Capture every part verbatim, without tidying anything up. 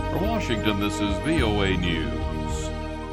From Washington, this is V O A News.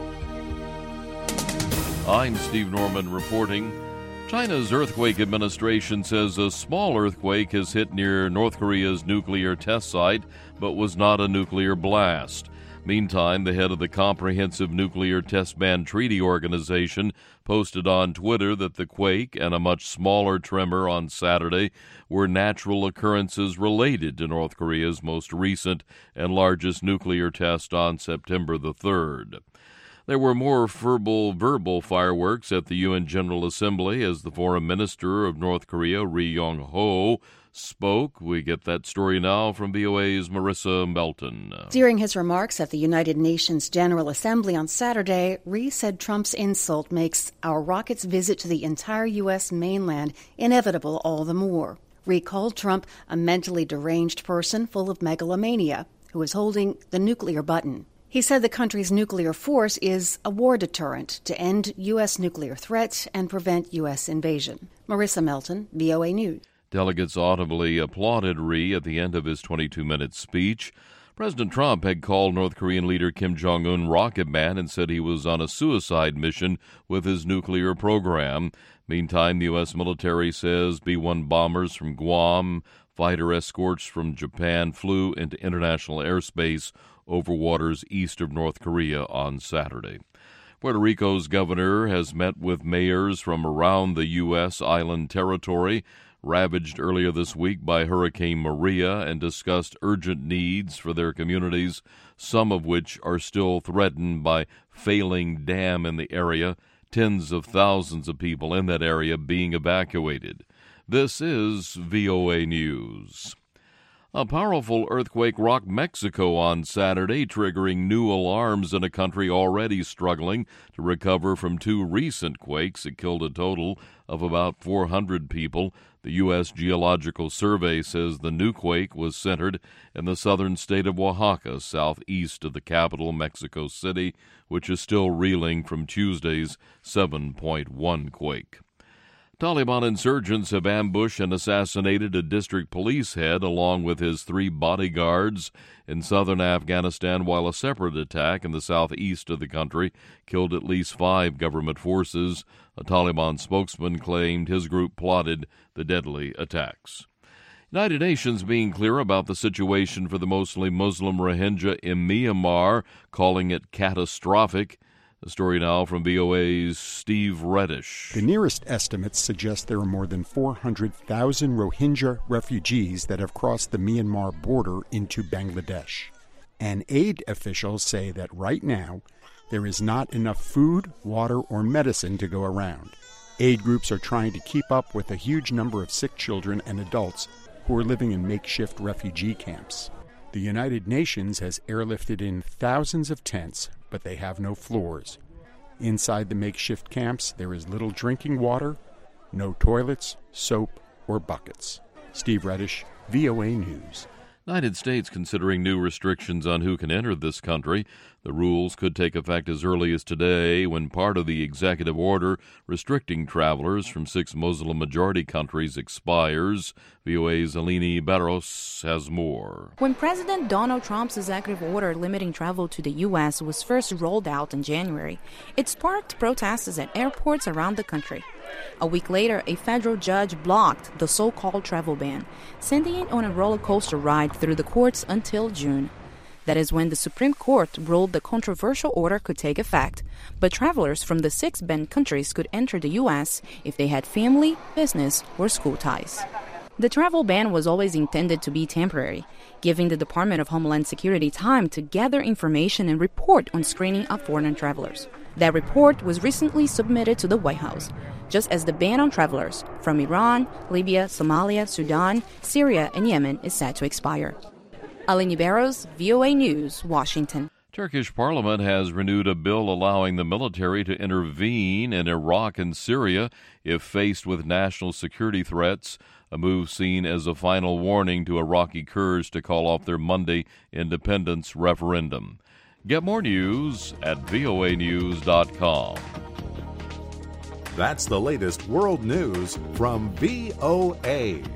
I'm Steve Norman reporting. China's earthquake administration says a small earthquake has hit near North Korea's nuclear test site, but was not a nuclear blast. Meantime, the head of the Comprehensive Nuclear Test Ban Treaty Organization posted on Twitter that the quake and a much smaller tremor on Saturday were natural occurrences related to North Korea's most recent and largest nuclear test on September the third. There were more verbal, verbal fireworks at the U N General Assembly as the Foreign Minister of North Korea, Ri Yong-ho, spoke. We get that story now from V O A's Marissa Melton. During his remarks at the United Nations General Assembly on Saturday, Ri said Trump's insult makes our rocket's visit to the entire U S mainland inevitable all the more. Ri called Trump a mentally deranged person full of megalomania who is holding the nuclear button. He said the country's nuclear force is a war deterrent to end U S nuclear threats and prevent U S invasion. Marissa Melton, V O A News. Delegates audibly applauded Ri at the end of his twenty-two minute speech. President Trump had called North Korean leader Kim Jong-un Rocket Man and said he was on a suicide mission with his nuclear program. Meantime, the U S military says B one bombers from Guam, fighter escorts from Japan flew into international airspace over waters east of North Korea on Saturday. Puerto Rico's governor has met with mayors from around the U S island territory ravaged earlier this week by Hurricane Maria and discussed urgent needs for their communities, some of which are still threatened by failing dam in the area, tens of thousands of people in that area being evacuated. This is V O A News. A powerful earthquake rocked Mexico on Saturday, triggering new alarms in a country already struggling to recover from two recent quakes that killed a total of about four hundred people. The U S Geological Survey says the new quake was centered in the southern state of Oaxaca, southeast of the capital, Mexico City, which is still reeling from Tuesday's seven point one quake. Taliban insurgents have ambushed and assassinated a district police head along with his three bodyguards in southern Afghanistan, while a separate attack in the southeast of the country killed at least five government forces. A Taliban spokesman claimed his group plotted the deadly attacks. United Nations being clear about the situation for the mostly Muslim Rohingya in Myanmar, calling it catastrophic. A story now from V O A's Steve Reddish. The nearest estimates suggest there are more than four hundred thousand Rohingya refugees that have crossed the Myanmar border into Bangladesh. And aid officials say that right now there is not enough food, water, or medicine to go around. Aid groups are trying to keep up with a huge number of sick children and adults who are living in makeshift refugee camps. The United Nations has airlifted in thousands of tents, but they have no floors. Inside the makeshift camps, there is little drinking water, no toilets, soap, or buckets. Steve Reddish, V O A News. United States considering new restrictions on who can enter this country. The rules could take effect as early as today when part of the executive order restricting travelers from six Muslim-majority countries expires. V O A's Alini Barros has more. When President Donald Trump's executive order limiting travel to the U S was first rolled out in January, it sparked protests at airports around the country. A week later, a federal judge blocked the so-called travel ban, sending it on a roller coaster ride through the courts until June. That is when the Supreme Court ruled the controversial order could take effect, but travelers from the six banned countries could enter the U S if they had family, business, or school ties. The travel ban was always intended to be temporary, giving the Department of Homeland Security time to gather information and report on screening of foreign travelers. That report was recently submitted to the White House, just as the ban on travelers from Iran, Libya, Somalia, Sudan, Syria, and Yemen is set to expire. Alini Barros, V O A News, Washington. Turkish parliament has renewed a bill allowing the military to intervene in Iraq and Syria if faced with national security threats, a move seen as a final warning to Iraqi Kurds to call off their Monday independence referendum. Get more news at V O A news dot com. That's the latest world news from V O A.